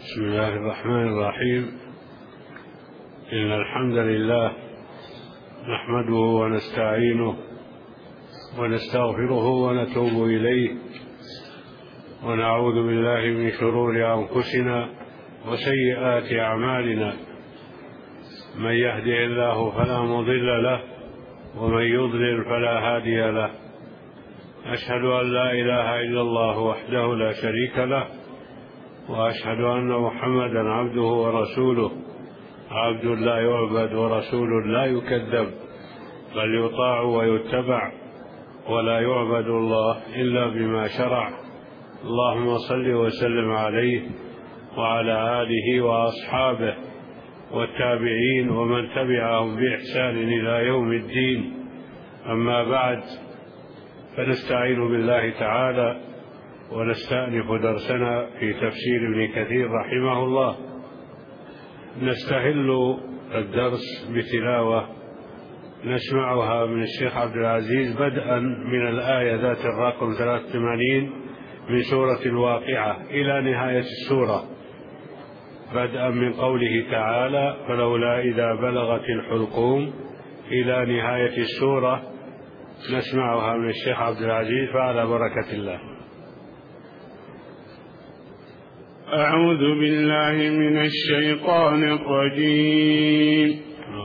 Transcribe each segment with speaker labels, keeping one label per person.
Speaker 1: بسم الله الرحمن الرحيم. إن الحمد لله نحمده ونستعينه ونستغفره ونتوب إليه، ونعوذ بالله من شرور أنفسنا وسيئات أعمالنا. من يهده الله فلا مضل له، ومن يضلل فلا هادي له. أشهد أن لا إله إلا الله وحده لا شريك له، وأشهد أن محمدا عبده ورسوله، عبد لا يعبد ورسول لا يكذب، بل يطاع ويتبع، ولا يعبد الله إلا بما شرع. اللهم صل وسلم عليه وعلى آله وأصحابه والتابعين ومن تبعهم بإحسان إلى يوم الدين. أما بعد، فنستعين بالله تعالى ونستأنف درسنا في تفسير ابن كثير رحمه الله. نستهل الدرس بتلاوة نسمعها من الشيخ عبد العزيز بدءا من الآية ذات الرقم 83 من سورة الواقعة إلى نهاية السورة، بدءا من قوله تعالى: فلولا إذا بلغت الحلقوم، إلى نهاية السورة. نسمعها من الشيخ عبد العزيز، فعلى بركة الله.
Speaker 2: أعوذ بالله من الشيطان الرجيم.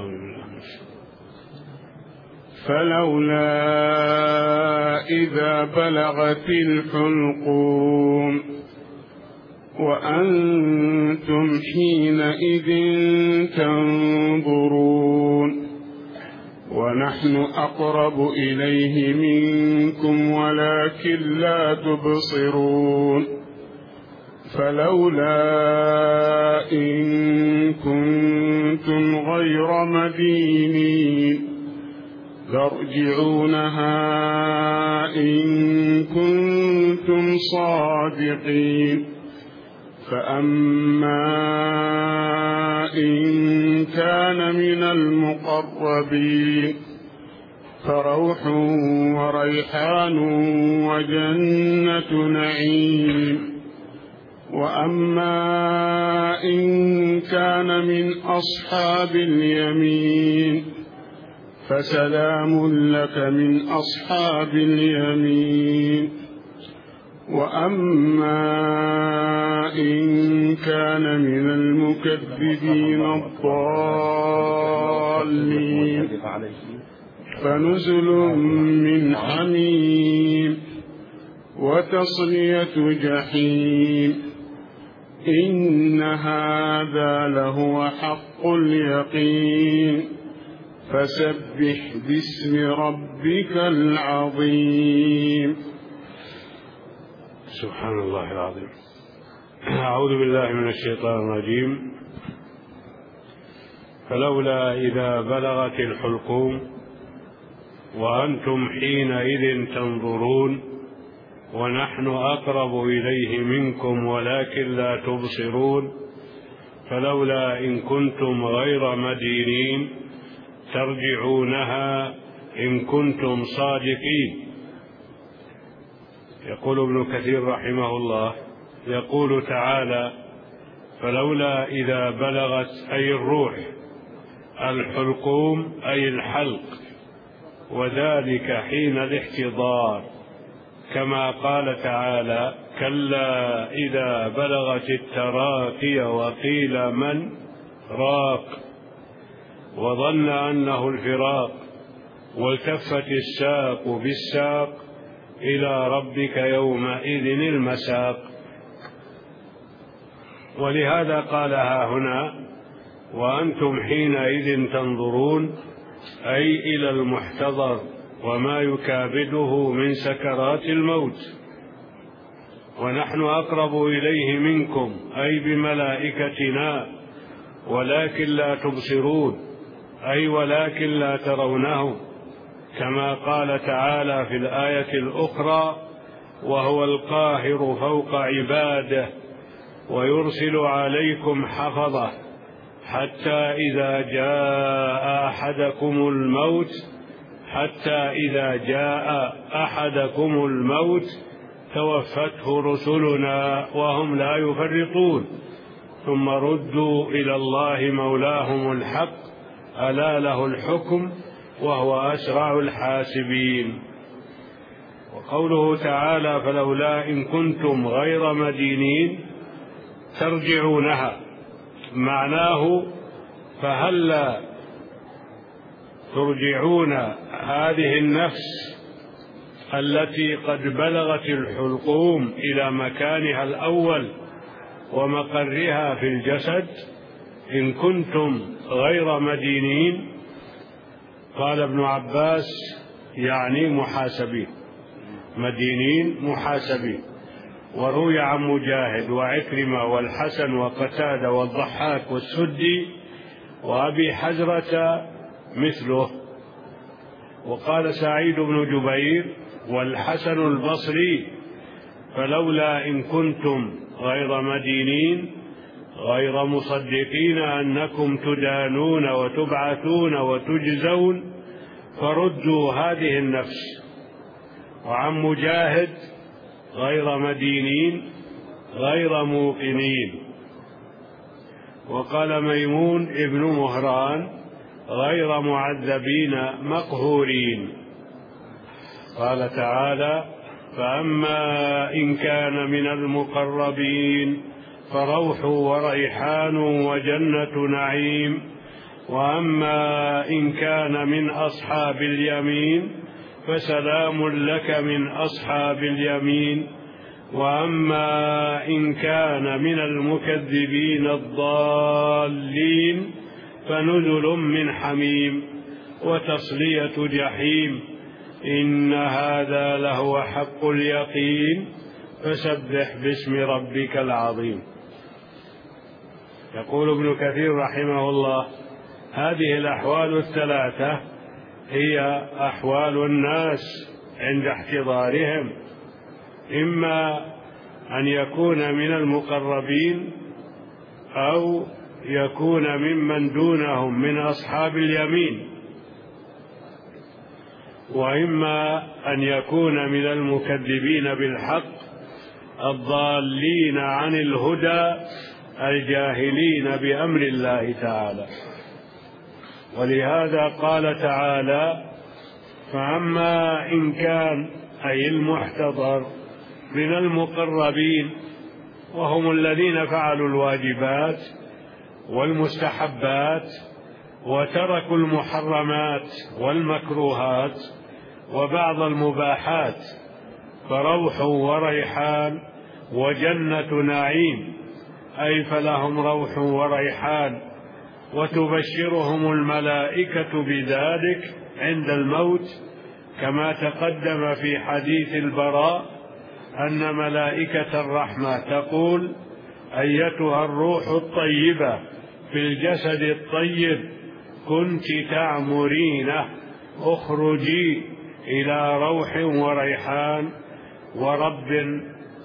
Speaker 2: فلولا إذا بلغت الحلقوم وأنتم حينئذ تنظرون ونحن أقرب إليه منكم ولكن لا تبصرون. فلولا إن كنتم غير مدينين ترجعونها إن كنتم صادقين. فأما إن كان من المقربين فروح وريحان وجنة نعيم. وأما إن كان من أصحاب اليمين فسلام لك من أصحاب اليمين. وأما إن كان من المكذبين الضالين فنزل من حميم وتصلية جحيم. إن هذا لهو حق اليقين. فسبح باسم ربك العظيم.
Speaker 1: سبحان الله العظيم. أعوذ بالله من الشيطان الرجيم. فلولا إذا بلغت الحلقوم وأنتم حينئذ تنظرون ونحن أقرب إليه منكم ولكن لا تبصرون. فلولا إن كنتم غير مدينين ترجعونها إن كنتم صادقين. يقول ابن كثير رحمه الله، يقول تعالى: فلولا إذا بلغت، أي الروح، الحلقوم أي الحلق، وذلك حين الاحتضار، كما قال تعالى: كلا إذا بلغت التراقي وقيل من راق، وظن أنه الفراق، والتفت الساق بالساق، إلى ربك يومئذ المساق. ولهذا قالها هنا: وأنتم حينئذ تنظرون، أي إلى المحتضر وما يكابده من سكرات الموت. ونحن أقرب إليه منكم، أي بملائكتنا، ولكن لا تبصرون، أي ولكن لا ترونه، كما قال تعالى في الآية الأخرى: وهو القاهر فوق عباده ويرسل عليكم حفظه حتى إذا جاء أحدكم الموت توفته رسلنا وهم لا يفرطون. ثم ردوا إلى الله مولاهم الحق ألا له الحكم وهو أسرع الحاسبين. وقوله تعالى فلولا إن كنتم غير مدينين ترجعونها، معناه فهلا ترجعون هذه النفس التي قد بلغت الحلقوم إلى مكانها الأول ومقرها في الجسد، إن كنتم غير مدينين. قال ابن عباس يعني محاسبين، مدينين محاسبين. وروي عن مجاهد وعكرمة والحسن وقتادة والضحاك والسدي وأبي حزرة مثله. وقال سعيد بن جبير والحسن البصري فلولا إن كنتم غير مدينين غير مصدقين أنكم تدانون وتبعثون وتجزون فردوا هذه النفس. وعن مجاهد غير مدينين غير موقنين. وقال ميمون ابن مهران غير معذبين مقهورين. قال تعالى فأما إن كان من المقربين فروح وريحان وجنة نعيم، وأما إن كان من أصحاب اليمين فسلام لك من أصحاب اليمين، وأما إن كان من المكذبين الضالين فنزل من حميم وتصلية جحيم، إن هذا لهو حق اليقين فسبح باسم ربك العظيم. يقول ابن كثير رحمه الله هذه الأحوال الثلاثة هي أحوال الناس عند احتضارهم، إما أن يكون من المقربين أو يكون ممن دونهم من أصحاب اليمين، وإما أن يكون من المكذبين بالحق الضالين عن الهدى الجاهلين بأمر الله تعالى. ولهذا قال تعالى فأما إن كان أي المحتضر من المقربين وهم الذين فعلوا الواجبات والمستحبات وتركوا المحرمات والمكروهات وبعض المباحات فروح وريحان وجنة نعيم، أي فلهم روح وريحان وتبشرهم الملائكة بذلك عند الموت، كما تقدم في حديث البراء أن ملائكة الرحمة تقول أيتها الروح الطيبة في الجسد الطيب كنت تعمرينه اخرجي إلى روح وريحان ورب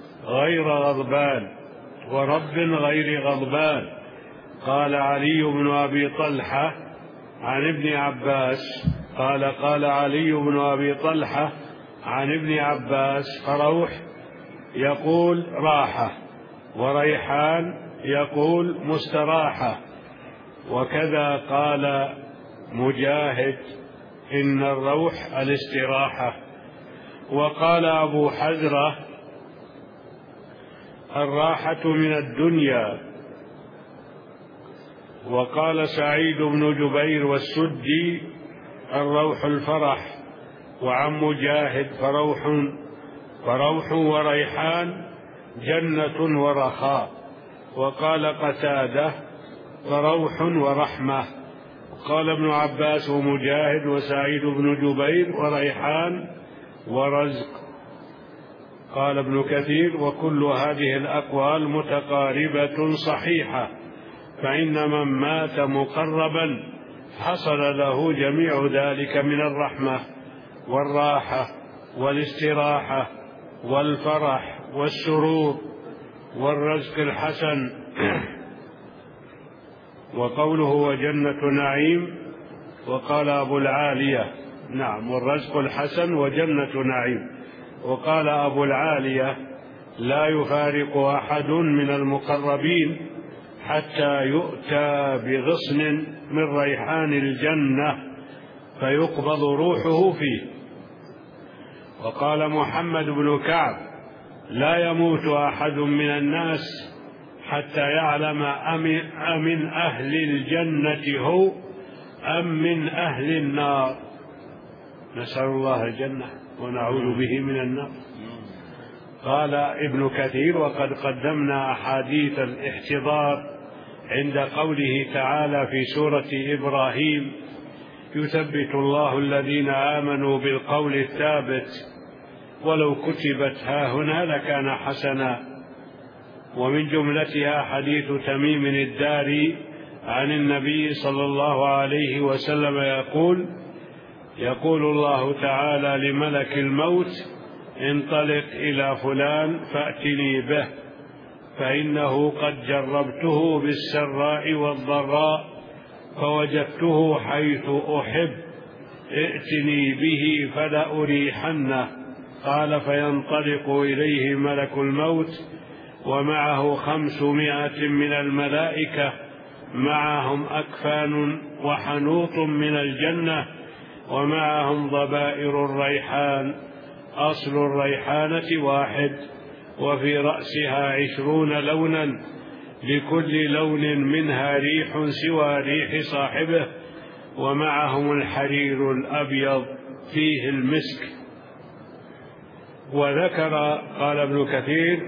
Speaker 1: غير غضبان. قال علي بن أبي طلحة عن ابن عباس قال علي بن أبي طلحة عن ابن عباس فروح يقول راحة وريحان يقول مستراحة. وكذا قال مجاهد إن الروح الاستراحة. وقال أبو حزرة الراحة من الدنيا. وقال سعيد بن جبير والسدي الروح الفرح. وعن مجاهد فروح وريحان جنة ورخاء. وقال قتادة فروح ورحمة. قال ابن عباس ومجاهد وسعيد بن جبير وريحان ورزق. قال ابن كثير وكل هذه الأقوال متقاربة صحيحة، فإن من مات مقربا حصل له جميع ذلك من الرحمة والراحة والاستراحة والفرح والسرور والرزق الحسن. وقوله وجنة نعيم وقال أبو العالية نعم والرزق الحسن وجنة نعيم. وقال أبو العالية لا يفارق أحد من المقربين حتى يؤتى بغصن من ريحان الجنة فيقبض روحه فيه. وقال محمد بن كعب: لا يموت أحد من الناس حتى يعلم أمن أهل الجنة هو أم من أهل النار. نسأل الله الجنة ونعوذ به من النار. قال ابن كثير: وقد قدمنا أحاديث الاحتضار عند قوله تعالى في سورة إبراهيم: يثبت الله الذين آمنوا بالقول الثابت ولو كتبت هاهنا لكان حسنا. ومن جملتها حديث تميم الداري عن النبي صلى الله عليه وسلم يقول الله تعالى لملك الموت: انطلق إلى فلان فأتني به، فإنه قد جربته بالسراء والضراء فوجدته حيث أحب، ائتني به فلأريحنه. قال: فينطلق إليه ملك الموت ومعه 500 من الملائكة، معهم أكفان وحنوط من الجنة، ومعهم ضبائر الريحان، أصل الريحانة 1، وفي رأسها 20 لونا، لكل لون منها ريح سوى ريح صاحبه، ومعهم الحرير الأبيض فيه المسك. وذكر قال ابن كثير: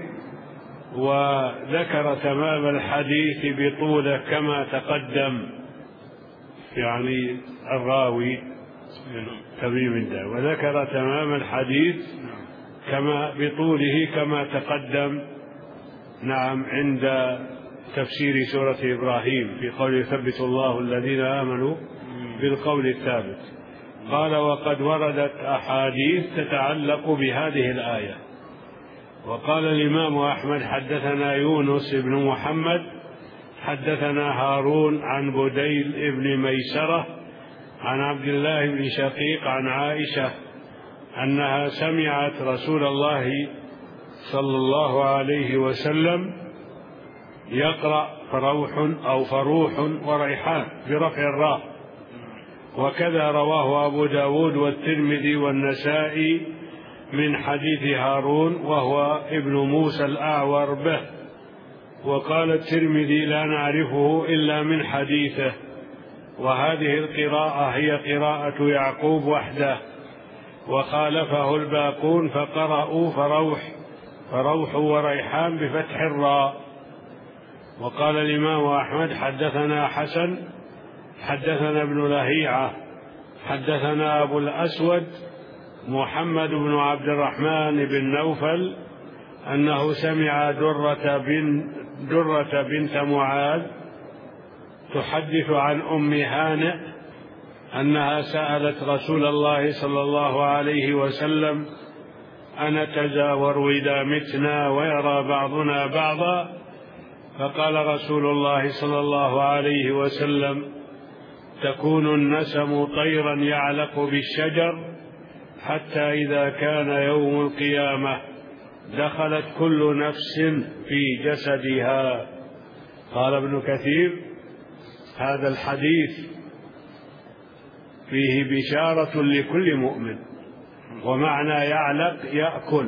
Speaker 1: وذكر تمام الحديث بطوله كما تقدم، يعني الراوي تميم الداري، وذكر تمام الحديث كما بطوله كما تقدم نعم عند تفسير سورة إبراهيم في قول يثبت الله الذين آمنوا بالقول الثابت. قال: وقد وردت أحاديث تتعلق بهذه الآية. وقال الإمام أحمد: حدثنا يونس بن محمد حدثنا هارون عن بديل بن ميسرة عن عبد الله بن شقيق عن عائشة أنها سمعت رسول الله صلى الله عليه وسلم يقرأ فروح وريحان برفع الراء. وكذا رواه أبو داود والترمذي والنسائي من حديث هارون وهو ابن موسى الأعور به. وقال الترمذي: لا نعرفه إلا من حديثه. وهذه القراءة هي قراءة يعقوب وحده، وخالفه الباقون فقرأوا فروح وريحان بفتح الراء. وقال الإمام أحمد: حدثنا حسن حدثنا ابن لهيعة حدثنا أبو الأسود محمد بن عبد الرحمن بن نوفل أنه سمع درة بنت معاذ تحدث عن أم هانئ أنها سألت رسول الله صلى الله عليه وسلم: أنتزاور إذا متنا ويرى بعضنا بعضا؟ فقال رسول الله صلى الله عليه وسلم: تكون النسم طيرا يعلق بالشجر حتى إذا كان يوم القيامة دخلت كل نفس في جسدها. قال ابن كثير: هذا الحديث فيه بشارة لكل مؤمن، ومعنى يعلق يأكل.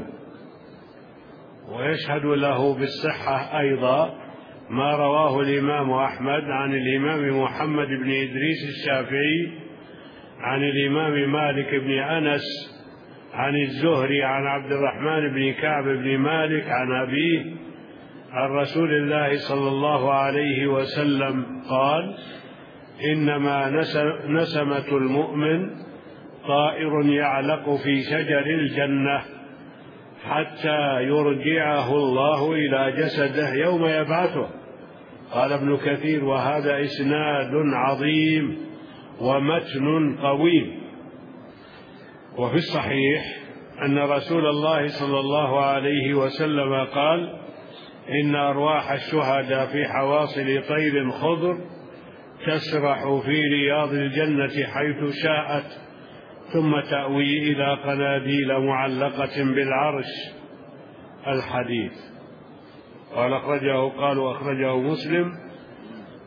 Speaker 1: ويشهد له بالصحة أيضا ما رواه الإمام أحمد عن الإمام محمد بن إدريس الشافعي عن الإمام مالك بن أنس عن الزهري عن عبد الرحمن بن كعب بن مالك عن أبيه عن رسول الله صلى الله عليه وسلم قال: إنما نسمة المؤمن طائر يعلق في شجر الجنة حتى يرجعه الله إلى جسده يوم يبعثه. قال ابن كثير: وهذا إسناد عظيم ومتن قويم. وفي الصحيح أن رسول الله صلى الله عليه وسلم قال: إن أرواح الشهداء في حواصل طير خضر تسرح في رياض الجنة حيث شاءت، ثم تأوي إلى قناديل معلقة بالعرش. الحديث. قالوا أخرجه مسلم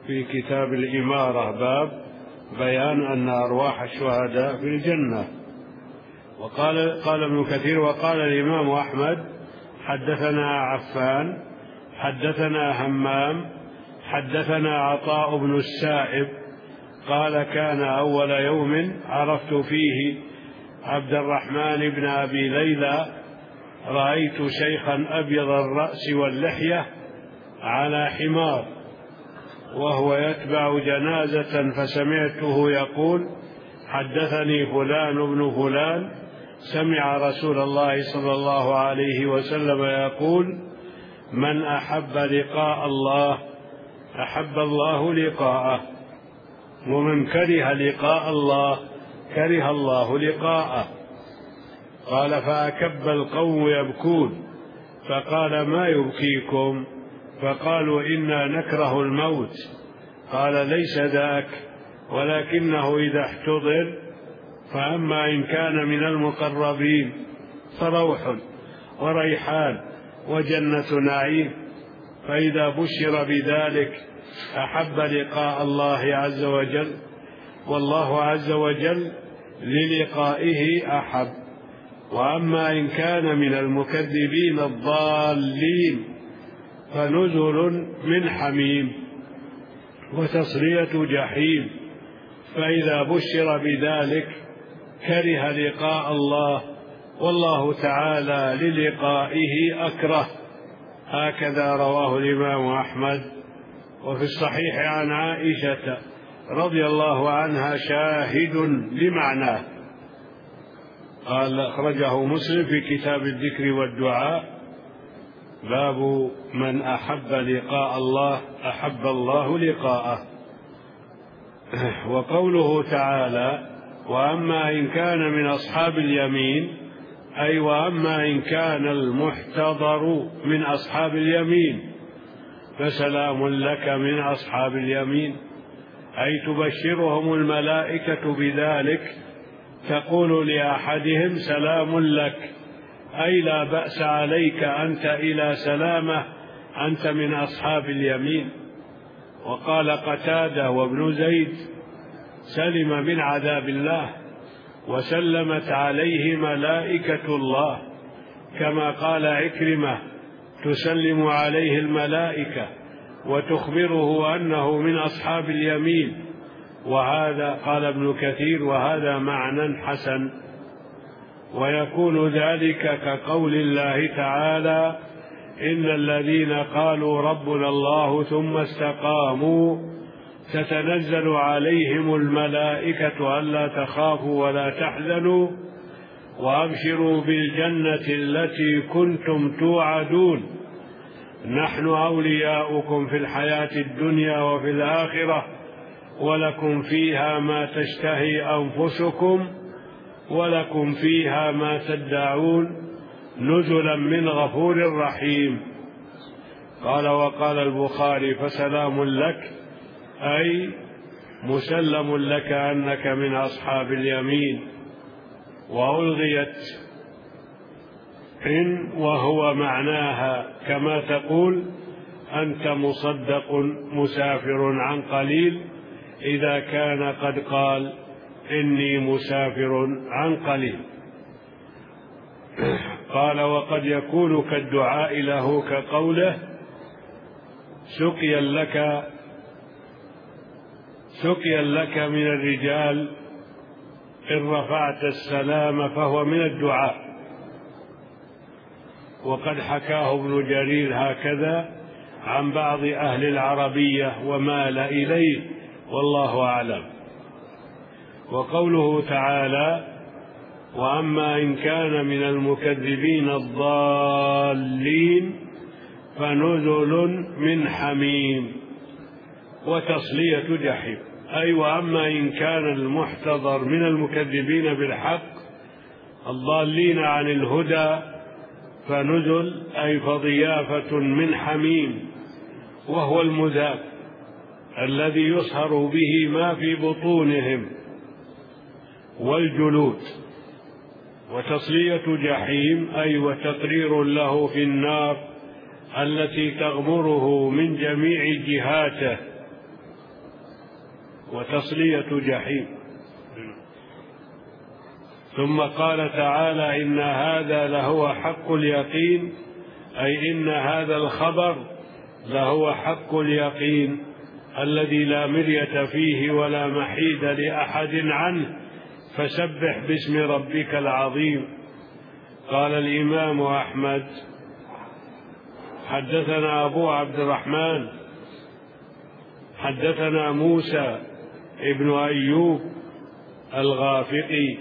Speaker 1: في كتاب الإمارة باب بيان أن أرواح الشهداء في الجنة. قال ابن كثير: وقال الإمام أحمد: حدثنا عفان حدثنا همام حدثنا عطاء بن السائب قال: كان أول يوم عرفت فيه عبد الرحمن بن أبي ليلى رأيت شيخا أبيض الرأس واللحية على حمار وهو يتبع جنازة، فسمعته يقول: حدثني فلان بن فلان سمع رسول الله صلى الله عليه وسلم يقول: من أحب لقاء الله أحب الله لقاءه، ومن كره لقاء الله كره الله لقاءه. قال: فأكب القوم يبكون، فقال: ما يبكيكم؟ فقالوا: إنا نكره الموت. قال: ليس ذاك، ولكنه إذا احتضر فأما إن كان من المقربين فروح وريحان وجنة نعيم، فإذا بشر بذلك أحب لقاء الله عز وجل، والله عز وجل للقائه أحب. وأما إن كان من المكذبين الضالين فنزل من حميم وتصلية جحيم، فإذا بشر بذلك كره لقاء الله، والله تعالى للقائه أكره. هكذا رواه الإمام أحمد. وفي الصحيح عن عائشة رضي الله عنها شاهد لمعناه. قال: أخرجه مسلم في كتاب الذكر والدعاء باب من أحب لقاء الله أحب الله لقاءه. وقوله تعالى: وأما إن كان من أصحاب اليمين، أي وأما إن كان المحتضر من أصحاب اليمين فسلام لك من أصحاب اليمين، أي تبشرهم الملائكة بذلك، تقول لأحدهم: سلام لك، أي لا بأس عليك، أنت إلى سلامة، أنت من أصحاب اليمين. وقال قتادة وابن زيد: سلم من عذاب الله، وسلمت عليه ملائكة الله، كما قال عكرمة: تسلم عليه الملائكة وتخبره أنه من أصحاب اليمين. وهذا قال ابن كثير: وهذا معنى حسن. ويكون ذلك كقول الله تعالى: إن الذين قالوا ربنا الله ثم استقاموا تتنزل عليهم الملائكة ألا تخافوا ولا تحزنوا وأبشروا بالجنة التي كنتم توعدون، نحن أولياؤكم في الحياة الدنيا وفي الآخرة، ولكم فيها ما تشتهي أنفسكم ولكم فيها ما تدعون، نزلا من غفور رحيم. قال: وقال البخاري: فسلام لك، أي مسلم لك أنك من أصحاب اليمين. وألغيت إن وهو معناها، كما تقول: أنت مصدق مسافر عن قليل، إذا كان قد قال: إني مسافر عن قليل. قال: وقد يكون كالدعاء له كقوله: سقيا لك من الرجال إن رفعت السلام، فهو من الدعاء. وقد حكاه ابن جرير هكذا عن بعض أهل العربية ومال إليه، والله أعلم. وقوله تعالى: وأما إن كان من المكذبين الضالين فنزل من حميم وتصلية جحيم، أي وأما إن كان المحتضر من المكذبين بالحق الضالين عن الهدى فنزل، أي فضيافة من حميم، وهو المذاب الذي يصهر به ما في بطونهم والجلود. وتصلية جحيم أي وتقرير له في النار التي تغمره من جميع جهاته، وتصلية جحيم. ثم قال تعالى: إن هذا لهو حق اليقين، أي إن هذا الخبر لهو حق اليقين الذي لا مرية فيه ولا محيد لأحد عنه، فسبح باسم ربك العظيم. قال الإمام أحمد: حدثنا أبو عبد الرحمن حدثنا موسى ابن أيوب الغافقي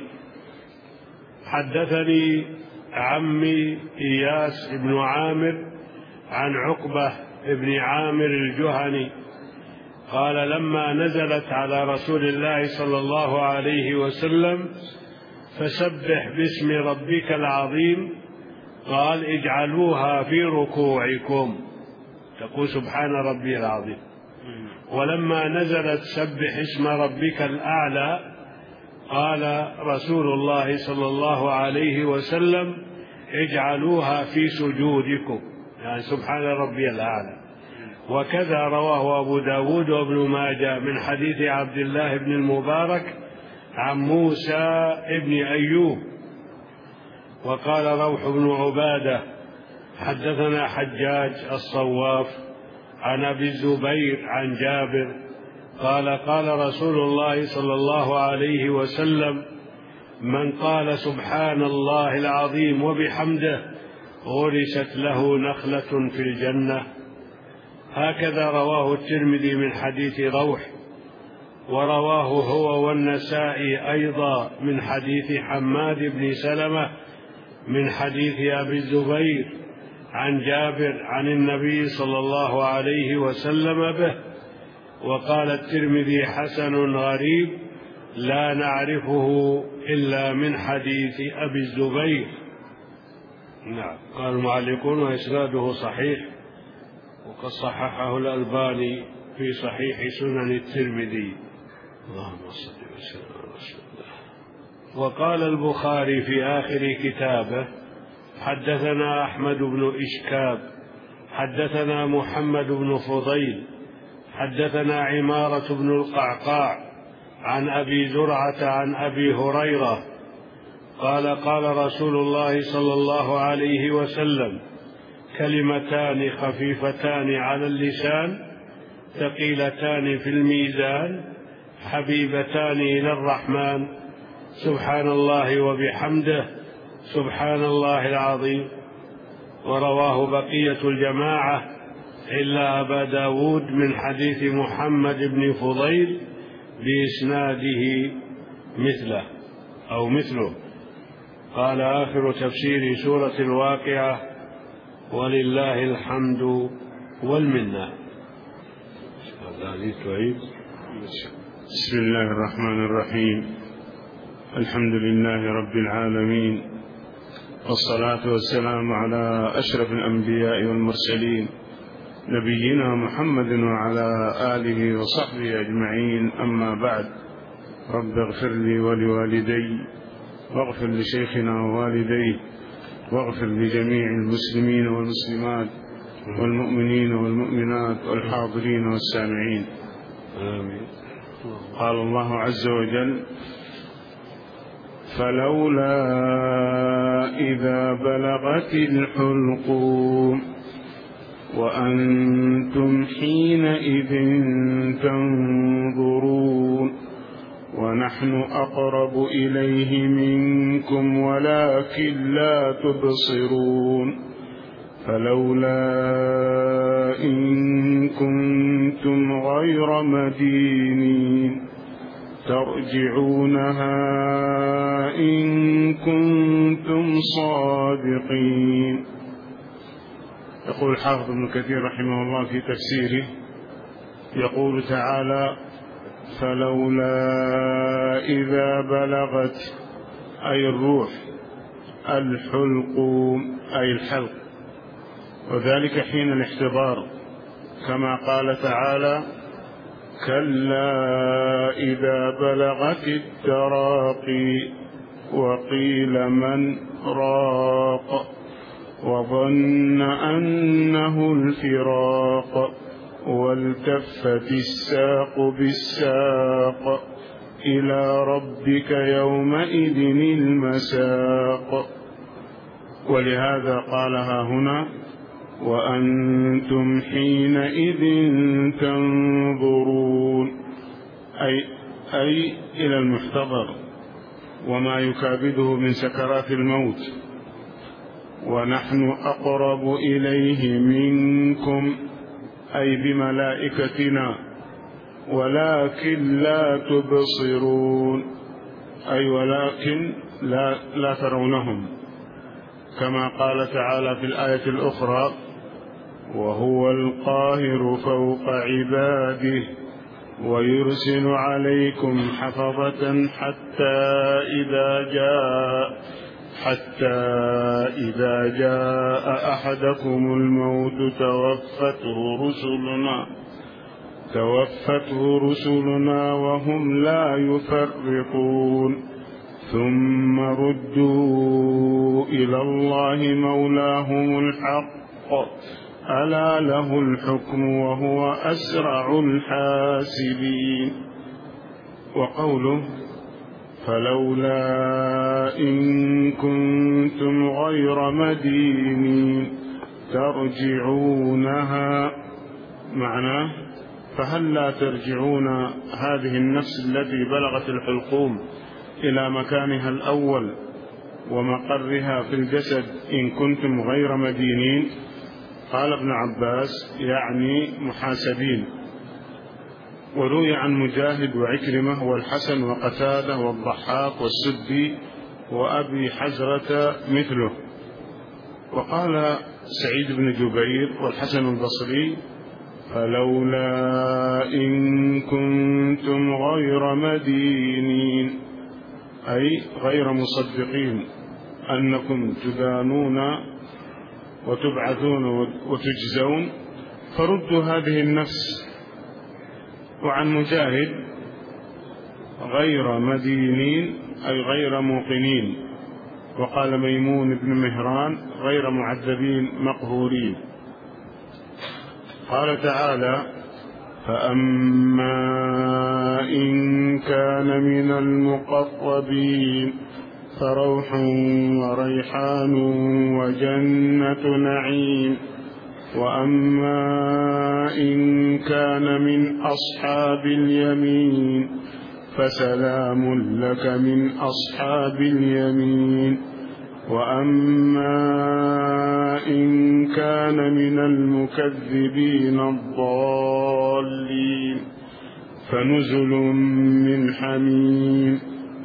Speaker 1: حدثني عمي إياس بن عامر عن عقبة بن عامر الجهني قال: لما نزلت على رسول الله صلى الله عليه وسلم فسبح باسم ربك العظيم، قال: اجعلوها في ركوعكم، تقول سبحان ربي العظيم. ولما نزلت سبح اسم ربك الأعلى قال رسول الله صلى الله عليه وسلم: اجعلوها في سجودكم، يعني سبحان ربي الأعلى. وكذا رواه أبو داود وابن ماجه من حديث عبد الله بن المبارك عن موسى ابن أيوب. وقال روح بن عبادة: حدثنا حجاج الصواف عن أبي الزبير عن جابر قال: قال رسول الله صلى الله عليه وسلم: من قال سبحان الله العظيم وبحمده غرست له نخلة في الجنة. هكذا رواه الترمذي من حديث روح، ورواه هو والنسائي أيضا من حديث حماد بن سلمة من حديث أبي الزبير عن جابر عن النبي صلى الله عليه وسلم به. وقال الترمذي: حسن غريب لا نعرفه إلا من حديث أبي الزبير. نعم. قال المعلقون: وإسناده صحيح، وقد صححه الألباني في صحيح سنن الترمذي. اللهم صل وسلم على رسول الله. وقال البخاري في آخر كتابه: حدثنا أحمد بن إشكاب حدثنا محمد بن فضيل حدثنا عمارة بن القعقاع عن أبي زرعة عن أبي هريرة قال: قال رسول الله صلى الله عليه وسلم: كلمتان خفيفتان على اللسان ثقيلتان في الميزان حبيبتان إلى الرحمن، سبحان الله وبحمده، سبحان الله العظيم. ورواه بقية الجماعة إلا أبا داود من حديث محمد بن فضيل بإسناده مثله. قال: آخر تفسير سورة الواقعة، ولله الحمد والمنة.
Speaker 2: بسم الله الرحمن الرحيم. الحمد لله رب العالمين، والصلاة والسلام على أشرف الأنبياء والمرسلين نبينا محمد وعلى آله وصحبه أجمعين. أما بعد، رب اغفر لي ولوالدي، واغفر لشيخنا ووالديه، واغفر لجميع المسلمين والمسلمات والمؤمنين والمؤمنات والحاضرين والسامعين، آمين. قال الله عز وجل: فلولا إذا بلغت الحلقوم وأنتم حينئذ تنظرون ونحن أقرب إليه منكم ولكن لا تبصرون فلولا إن كنتم غير مدينين ترجعونها إن كنتم صادقين. يقول الحافظ ابن كثير رحمه الله في تفسيره، يقول تعالى: فلولا إذا بلغت، أي الروح، الحلقوم أي الحلق، وذلك حين الاحتضار، كما قال تعالى: كلا إذا بلغت التراقي وقيل من راق وظن أنه الفراق والتفت الساق بالساق إلى ربك يومئذ المساق. ولهذا قالها هنا وأنتم حينئذ تنظرون، أي إلى المحتضر وما يكابده من سكرات الموت. ونحن أقرب إليه منكم أي بملائكتنا ولكن لا تبصرون، أي ولكن لا ترونهم، كما قال تعالى في الآية الأخرى وهو القاهر فوق عباده ويرسل عليكم حفظة حتى إذا جاء أحدكم الموت توفته رسلنا وهم لا يفرطون ثم ردوا إلى الله مولاهم الحق ألا له الحكم وهو أسرع الحاسبين. وقوله فلولا إن كنتم غير مدينين ترجعونها، معناه فهل لا ترجعون هذه النفس التي بلغت الحلقوم إلى مكانها الأول ومقرها في الجسد إن كنتم غير مدينين؟ قال ابن عباس يعني محاسبين. وروي عن مجاهد وعكرمة والحسن وقتادة والضحاك والسدي وأبي حزرة مثله. وقال سعيد بن جبير والحسن البصري فلولا إن كنتم غير مدينين أي غير مصدقين أنكم تدانون وتبعثون وتجزون فردوا هذه النفس. وعن مجاهد غير مدينين أي غير موقنين. وقال ميمون بن مهران غير معذبين مقهورين. قال تعالى فأما إن كان من المقربين فروح وريحان وجنة نعيم. وأما إن كان من أصحاب اليمين فسلام لك من أصحاب اليمين. وأما إن كان من المكذبين الضالين فنزل من حميم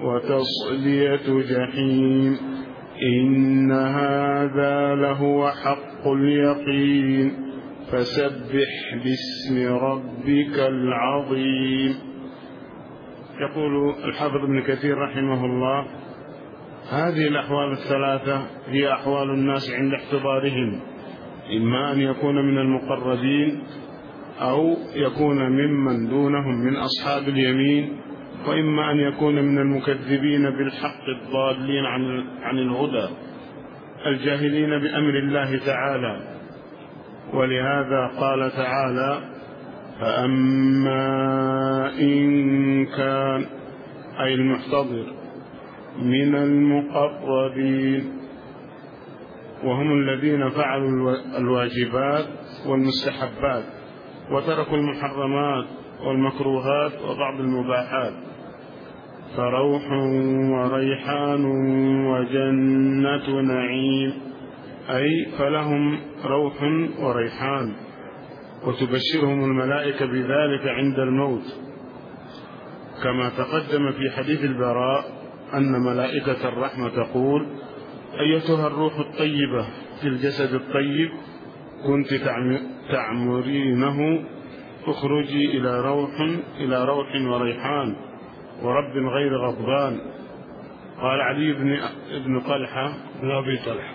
Speaker 2: وتصلية جحيم إن هذا لهو حق اليقين فسبح باسم ربك العظيم. يقول الحافظ ابن كثير رحمه الله هذه الأحوال الثلاثة هي أحوال الناس عند احتضارهم، إما أن يكون من المقربين أو يكون ممن دونهم من أصحاب اليمين، وإما أن يكون من المكذبين بالحق الضالين عن الهدى الجاهلين بأمر الله تعالى. ولهذا قال تعالى فأما إن كان أي المحتضر من المقربين وهم الذين فعلوا الواجبات والمستحبات وتركوا المحرمات والمكروهات وبعض المباحات فروح وريحان وجنة نعيم أي فلهم روح وريحان وتبشرهم الملائكة بذلك عند الموت، كما تقدم في حديث البراء أن ملائكة الرحمة تقول أيتها الروح الطيبة في الجسد الطيب كنت تعمرينه اخرجي إلى روح وريحان ورب غير غضبان. قال علي بن طلحة
Speaker 1: بن أبي طلحة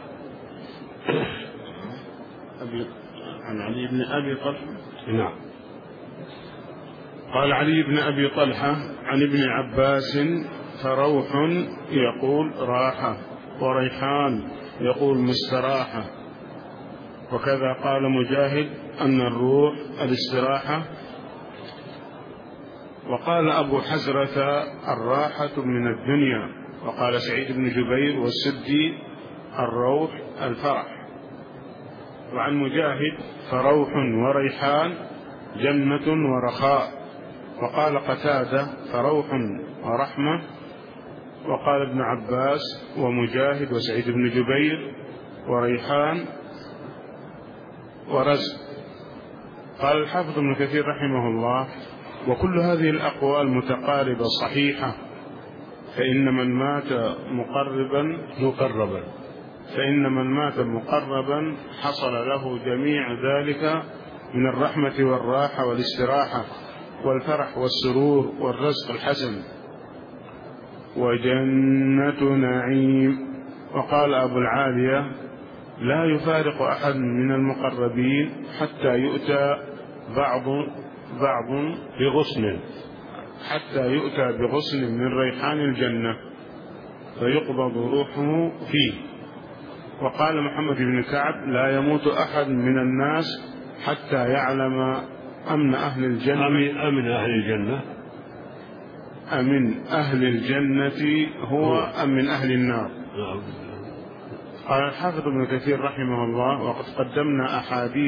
Speaker 2: عن علي بن أبي طلحة
Speaker 1: نعم.
Speaker 2: قال علي بن أبي طلحة عن ابن عباس فروح يقول راحة وريحان يقول مستراحة. وكذا قال مجاهد أن الروح الاستراحة. وقال أبو حزرة الراحة من الدنيا. وقال سعيد بن جبير والسدي الروح الفرح. وعن مجاهد فروح وريحان جنة ورخاء. وقال قتادة فروح ورحمة. وقال ابن عباس ومجاهد وسعيد بن جبير وريحان ورزق. قال الحافظ ابن كثير رحمه الله: وكل هذه الأقوال متقاربة صحيحة، فإن من مات مقربا حصل له جميع ذلك من الرحمة والراحة والاستراحة والفرح والسرور والرزق الحسن وجنة نعيم. وقال أبو العالية: لا يفارق أحد من المقربين حتى يؤتى بغصن من ريحان الجنة فيقبض روحه فيه. وقال محمد بن كعب: لا يموت أحد من الناس حتى يعلم أمن أهل الجنة هو أم من أهل النار. قال الحافظ ابن كثير رحمه الله: وقد قدمنا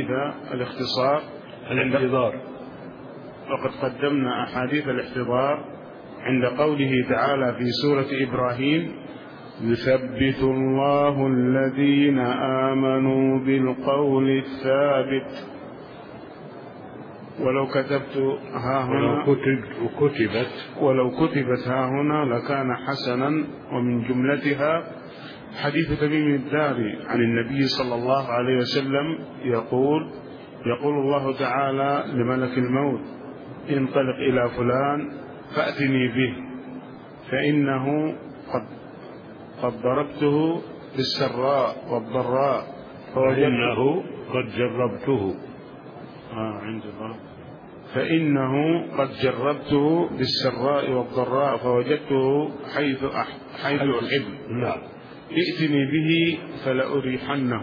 Speaker 2: أحاديث الاحتضار عند قوله تعالى في سورة إبراهيم: يثبت الله الذين آمنوا بالقول الثابت. ولو كتبت ها هنا لكان حسنا. ومن جملتها حديث تميم الداري عن النبي صلى الله عليه وسلم يقول الله تعالى لملك الموت: انطلق إلى فلان فأتني به، فإنه قد ضربته بالسراء والضراء فوجدته بالسراء والضراء فوجدته حيث أحب. ائتني به فلأريحنه.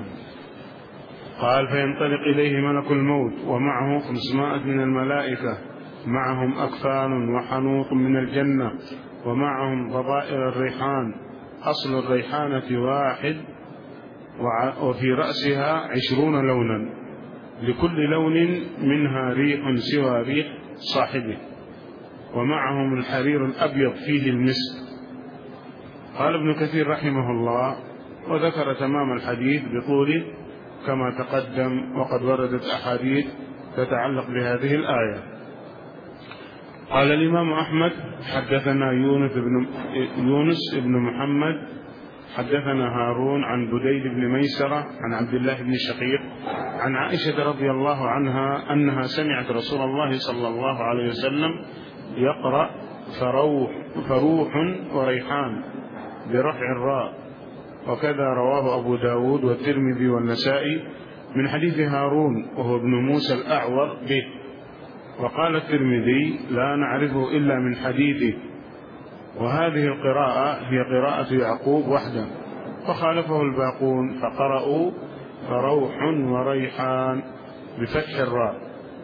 Speaker 2: قال: فينطلق إليه ملك الموت ومعه 500 من الملائكة، معهم أكفان وحنوط من الجنة، ومعهم ضبائر الريحان، أصل الريحانة واحد، وفي رأسها 20 لونا، لكل لون منها ريح سوى ريح صاحبه، ومعهم الحرير الأبيض فيه المسك. قال ابن كثير رحمه الله: وذكر تمام الحديث بطوله كما تقدم، وقد وردت أحاديث تتعلق بهذه الآية. قال الإمام أحمد: حدثنا يونس بن محمد حدثنا هارون عن بديل بن ميسرة عن عبد الله بن شقيق عن عائشة رضي الله عنها أنها سمعت رسول الله صلى الله عليه وسلم يقرأ: فروح وريحان برفع الراء. وكذا رواه أبو داود والترمذي والنسائي من حديث هارون وهو ابن موسى الأعور به. وقال الترمذي: لا نعرفه إلا من حديثه. وهذه القراءة هي قراءة يعقوب وحده، فخالفه الباقون فقرأوا فروح وريحان بفتح الراء.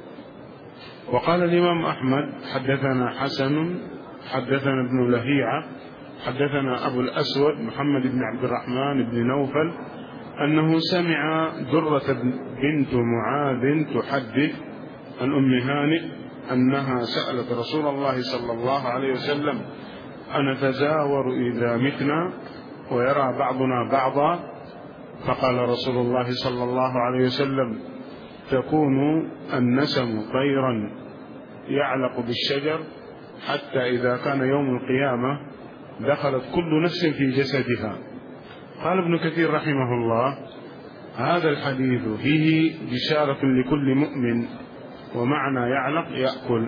Speaker 2: وقال الإمام أحمد: حدثنا حسن حدثنا ابن لهيعة حدثنا أبو الأسود محمد بن عبد الرحمن بن نوفل أنه سمع درة بنت معاذ تحدث عن أم هانئ أنها سألت رسول الله صلى الله عليه وسلم: أنتزاور إذا متنا ويرى بعضنا بعضا؟ فقال رسول الله صلى الله عليه وسلم: تكون النسم طيرا يعلق بالشجر حتى إذا كان يوم القيامة دخلت كل نفس في جسدها. قال ابن كثير رحمه الله: هذا الحديث فيه بشارة لكل مؤمن، ومعنى يعلق يأكل.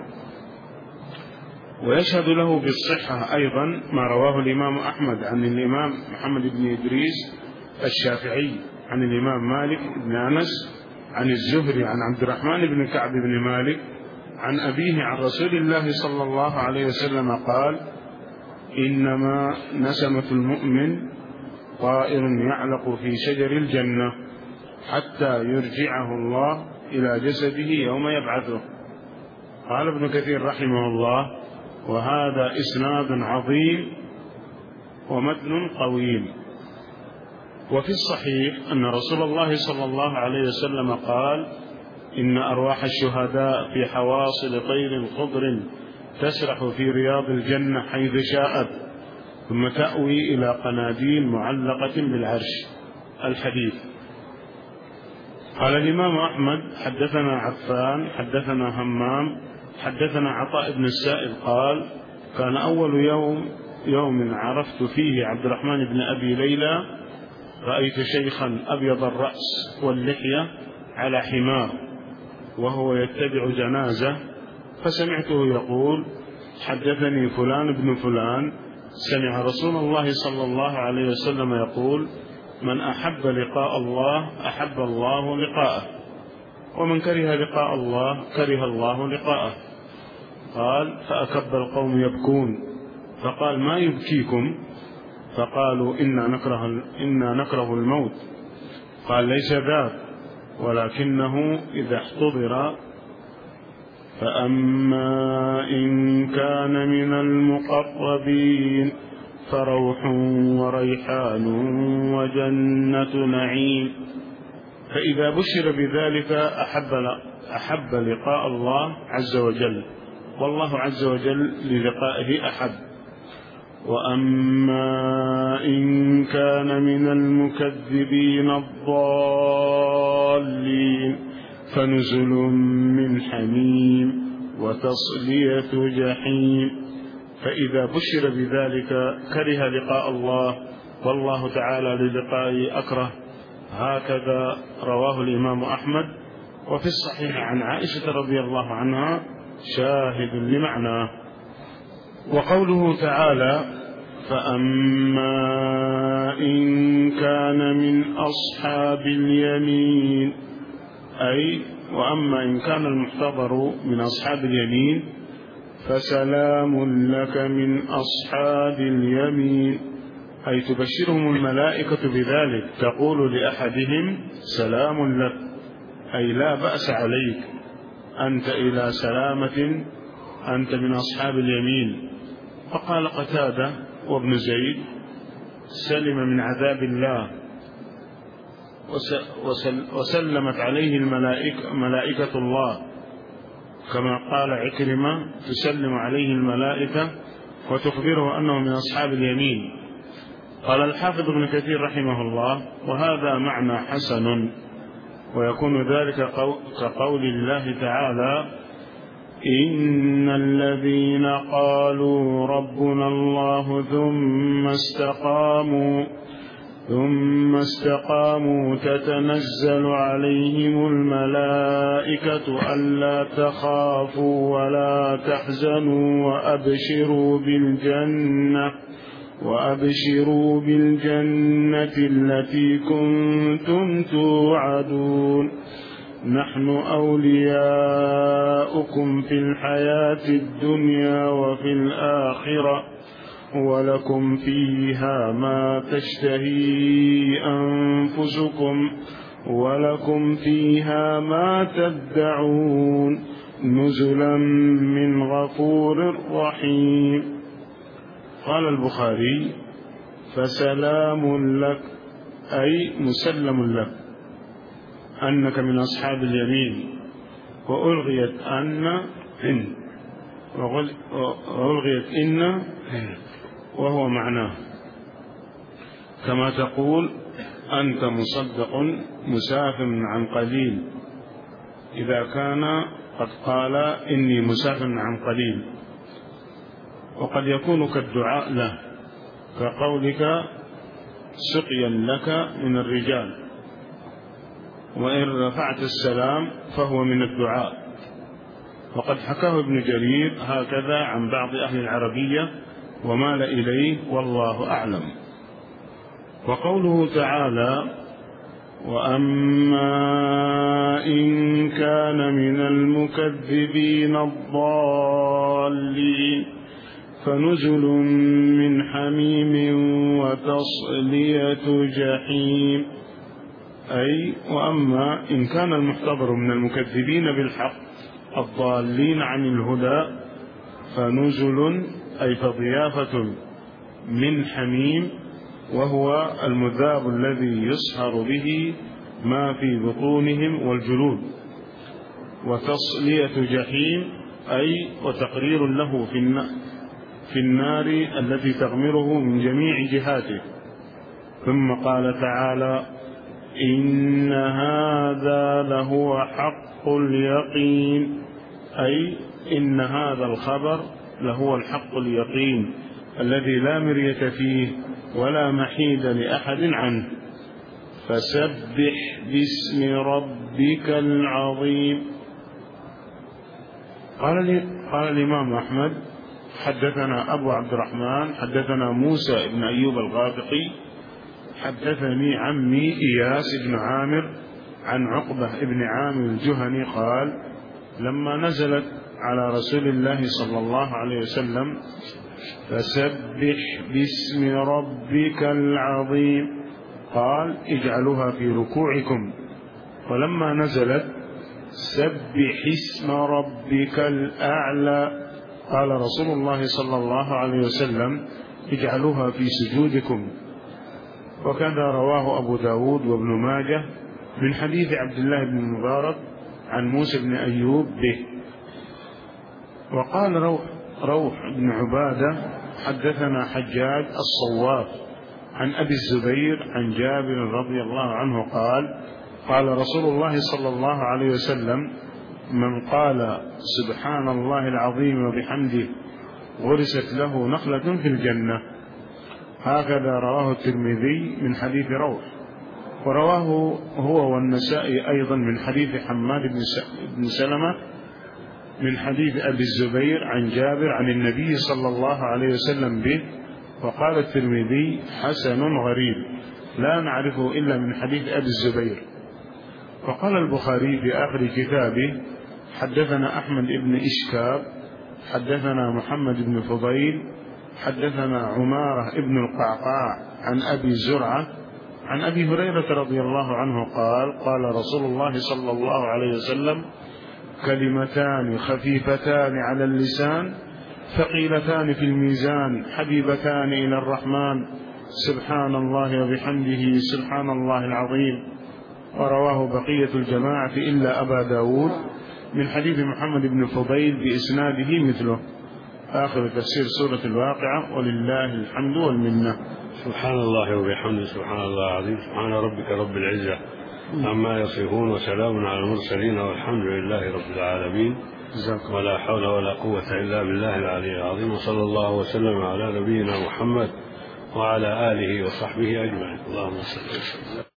Speaker 2: ويشهد له بالصحة أيضا ما رواه الإمام أحمد عن الإمام محمد بن إدريس الشافعي عن الإمام مالك بن أنس عن الزهري عن عبد الرحمن بن كعب بن مالك عن أبيه عن رسول الله صلى الله عليه وسلم قال: إنما نسمة المؤمن طائر يعلق في شجر الجنة حتى يرجعه الله إلى جسده يوم يبعثه. قال ابن كثير رحمه الله: وهذا إسناد عظيم ومتن قويم. وفي الصحيح أن رسول الله صلى الله عليه وسلم قال: إن أرواح الشهداء في حواصل طير خضر تسرح في رياض الجنة حيث شاءت، ثم تأوي إلى قناديل معلقة بالعرش. الحديث. قال الإمام أحمد: حدثنا عفان حدثنا همام حدثنا عطاء بن السائب قال: كان أول يوم عرفت فيه عبد الرحمن بن أبي ليلى رأيت شيخا أبيض الرأس واللحية على حمار وهو يتبع جنازة، فسمعته يقول: حدثني فلان بن فلان سمع رسول الله صلى الله عليه وسلم يقول: من أحب لقاء الله أحب الله لقاءه، ومن كره لقاء الله كره الله لقاءه. قال: فأكب القوم يبكون، فقال: ما يبكيكم؟ فقالوا: إنا نكره الموت. قال: ليس ذاك، ولكنه إذا احتضر فأما إن كان من المقربين فروح وريحان وجنة نعيم. فإذا بشر بذلك أحب لقاء الله عز وجل، والله عز وجل للقائه أحب. وأما إن كان من المكذبين الضالين فنزل من حميم وتصلية جحيم. فإذا بشر بذلك كره لقاء الله، والله تعالى للقائه أكره. هكذا رواه الإمام أحمد. وفي الصحيح عن عائشة رضي الله عنها شاهد لمعناه. وقوله تعالى: فأما إن كان من أصحاب اليمين، أي وأما إن كان المحتضر من أصحاب اليمين فسلام لك من أصحاب اليمين، أي تبشرهم الملائكة بذلك، تقول لأحدهم: سلام لك، أي لا بأس عليك، أنت إلى سلامة، أنت من أصحاب اليمين. فقال قتادة وابن زيد: سلم من عذاب الله، وسلمت عليه ملائكة الله، كما قال عكرمة: تسلم عليه الملائكة وتخبره أنه من أصحاب اليمين. قال الحافظ ابن كثير رحمه الله: وهذا معنى حسن، ويكون ذلك كقول الله تعالى: إن الذين قالوا ربنا الله ثم استقاموا تتنزل عليهم الملائكة ألا تخافوا ولا تحزنوا وأبشروا بالجنة التي كنتم توعدون، نحن أولياؤكم في الحياة الدنيا وفي الآخرة، ولكم فيها ما تشتهي أنفسكم ولكم فيها ما تدعون، نزلا من غفور رحيم. قال البخاري: فسلام لك، أي مسلم لك أنك من أصحاب اليمين. وألغيت إن وهو معناه، كما تقول: أنت مصدق مسافر عن قليل، إذا كان قد قال: إني مسافر عن قليل. وقد يكون كالدعاء له، كقولك: سقيا لك من الرجال، وإن رفعت السلام فهو من الدعاء. وقد حكاه ابن جرير هكذا عن بعض أهل العربية ومال إليه، والله أعلم. وقوله تعالى: وأما إن كان من المكذبين الضالين فنزل من حميم وتصلية جحيم، أي وأما إن كان المحتضر من المكذبين بالحق الضالين عن الهدى فنزل أي فضيافة من حميم، وهو المذاب الذي يصهر به ما في بطونهم والجلود، وتصلية جحيم أي وتقرير له في النار التي تغمره من جميع جهاته. ثم قال تعالى: إن هذا لهو حق اليقين، أي إن هذا الخبر لهو الحق اليقين الذي لا مرية فيه ولا محيد لأحد عنه. فسبح باسم ربك العظيم. قال الإمام أحمد: حدثنا أبو عبد الرحمن حدثنا موسى بن أيوب الغافقي حدثني عمي إياس بن عامر عن عقبة بن عامر الجهني قال: لما نزلت على رسول الله صلى الله عليه وسلم فسبح باسم ربك العظيم، قال: اجعلوها في ركوعكم. ولما نزلت سبح اسم ربك الأعلى، قال رسول الله صلى الله عليه وسلم: اجعلوها في سجودكم. وكذا رواه أبو داود وابن ماجه من حديث عبد الله بن المبارك عن موسى بن أيوب به. وقال روح بن عبادة حدثنا حجاج الصواف عن أبي الزبير عن جابر رضي الله عنه قال: قال رسول الله صلى الله عليه وسلم: من قال سبحان الله العظيم وبحمده غرست له نخلة في الجنة. هكذا رواه الترمذي من حديث روح، ورواه هو والنسائي أيضا من حديث حماد بن سلمة من حديث أبي الزبير عن جابر عن النبي صلى الله عليه وسلم به. وقال الترمذي: حسن غريب لا نعرفه إلا من حديث أبي الزبير. وقال البخاري في آخر كتابه: حدثنا أحمد بن إشكاب حدثنا محمد بن فضيل حدثنا عمارة بن القعقاع عن أبي زرعة عن أبي هريرة رضي الله عنه قال: قال رسول الله صلى الله عليه وسلم: كلمتان خفيفتان على اللسان ثقيلتان في الميزان حبيبتان إلى الرحمن، سبحان الله وبحمده سبحان الله العظيم. ورواه بقية الجماعة إلا أبا داود من حديث محمد بن فضيل بإسناده مثله. آخر تفسير سورة الواقعة، ولله الحمد والمنة.
Speaker 1: سبحان الله وبحمده سبحان الله العظيم. سبحان ربك رب العزة عما يصفون وسلام على المرسلين والحمد لله رب العالمين. ولا حول ولا قوة إلا بالله العلي العظيم. وصلى الله وسلم على نبينا محمد وعلى آله وصحبه أجمعين. اللهم صل وسلم.